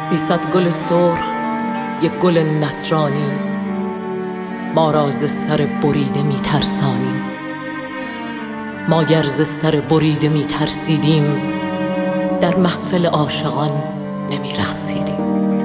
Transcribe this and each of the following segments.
300 گل سرخ، یک گل نصرانی، ما را ز سر بریده می ترسانی. ما گر ز سر بریده می ترسیدیم، در محفل عاشقان نمی رقصیدیم.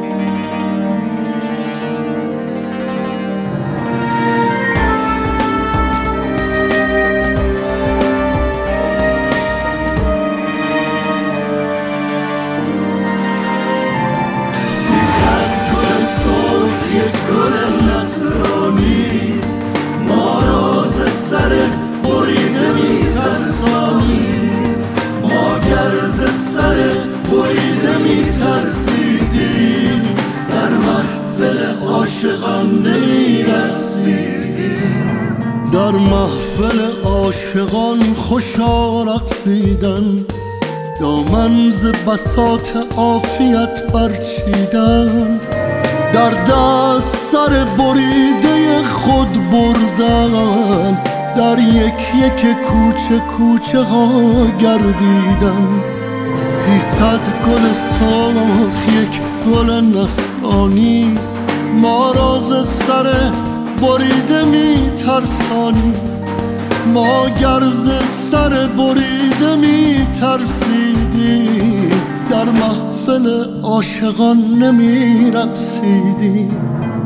ترسیدیم در محفل عاشقان نمی رقصیدیم. در محفل عاشقان خوشا رقصیدن، دامن ز بساط عافیت برچیدن، در دست سر بریده خود بردن، در یک یک کوچه کوچه ها گردیدن. 300 گل سرخ، یک گل نصرانی، ما را ز سر بریده می ترسانی. ما گر ز سر بریده می ترسیدیم، در محفل عاشقان نمی رقصیدیم.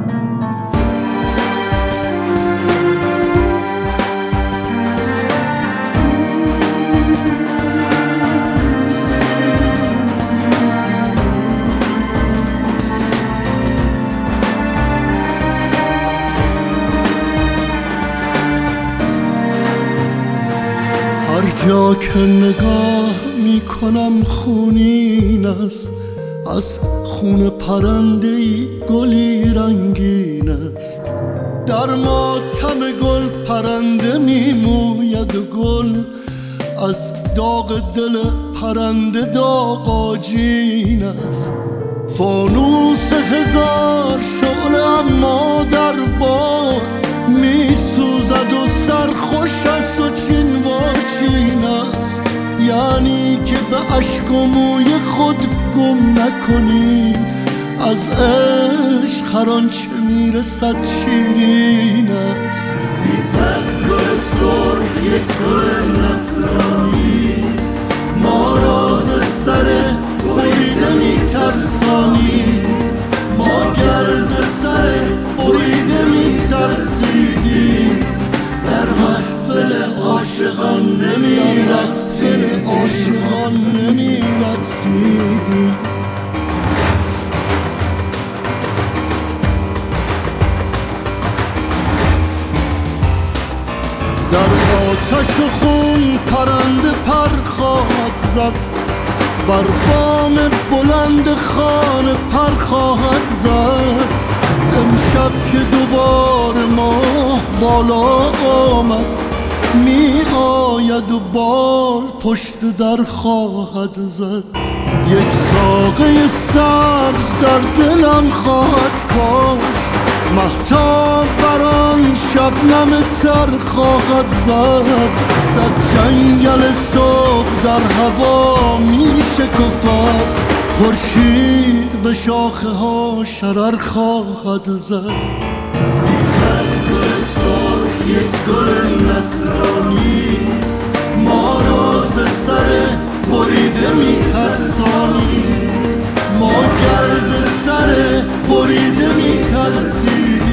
هر جا که نگاه می کنم خونین است، از خون پرنده‌ای گلی رنگین است. در ماتم گل پرنده می موید و گل، از داغ دل پرنده داغ آجین است. فانوس هزار شعله اما در باد می سوزد و سرخوش است و چین واچین است. یعنی که به اشک و موی خود گم نکنی، از عشق هر آنچه میرسد شیرین است. 300 گل سرخ، یک گل نصرانی، ما را ز سر بریده میترسانی. ما گر ز سر بریده میترسیدیم، در محفل عاشقان نمی رقصیدیم. عاشقان نمی رقصیدیم. در آتش و خون پرنده پر خواهد زد، بر بام بلند خانه پر خواهد زد. امشب که دوباره ماه بالا آمد، می آید و بال پشت در خواهد زد. یک ساقه سبز در دلم خواهد کاشت، مهتاب بر آن شبنم تر خواهد زد. صد جنگل صبح در هوا می شکفد، خورشید به شاخه ها شرر خواهد زد. 300 گل سرخ، یک گل نصرانی، ما را ز سر بریده میترسانی. ما گر ز سر بریده میترسیدیم،